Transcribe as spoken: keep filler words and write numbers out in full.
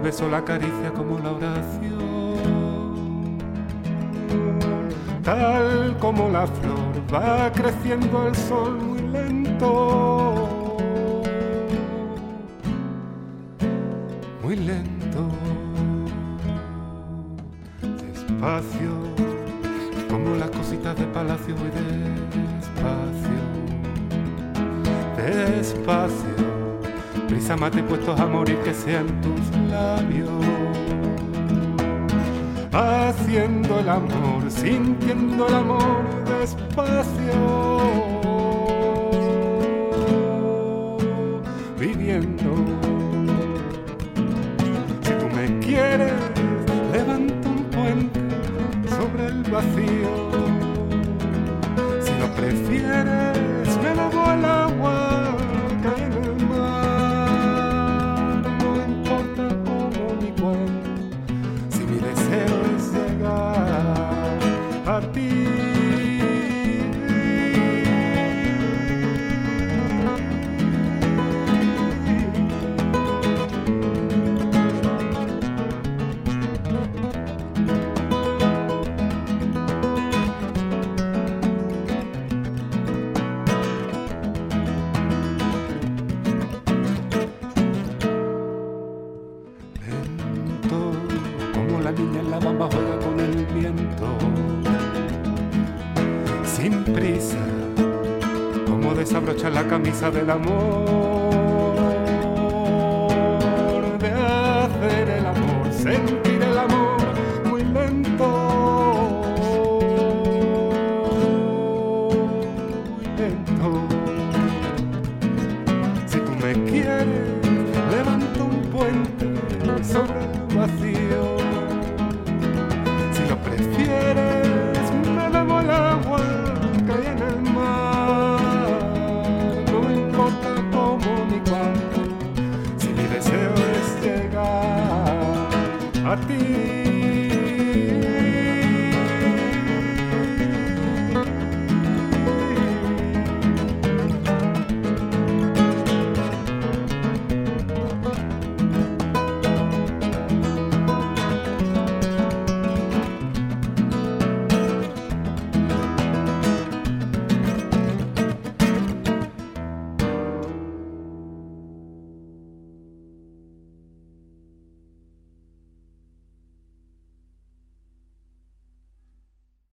beso, la caricia como la oración. Tal como la flor va creciendo el sol muy lento, muy lento, despacio, como las cositas de palacio, muy despacio, despacio, prisa mate puestos a morir, que sean tus labios, haciendo el amor, sintiendo el amor despacio, viviendo. Si tú me quieres, levanta un puente sobre el vacío. Si lo prefieres, me lavo al agua que hay en el mar. No importa cómo ni cuándo, si mi deseo es llegar a ti. La niña en la bamba juega con el viento, sin prisa, como desabrochar la camisa del amor, de hacer el amor, sentir el amor muy lento, muy lento. Si tú me quieres, levanta un puente sobre el vacío. Prefieres, me lavo el agua que hay en el mar. No importa cómo ni cuándo, si mi deseo es llegar a ti.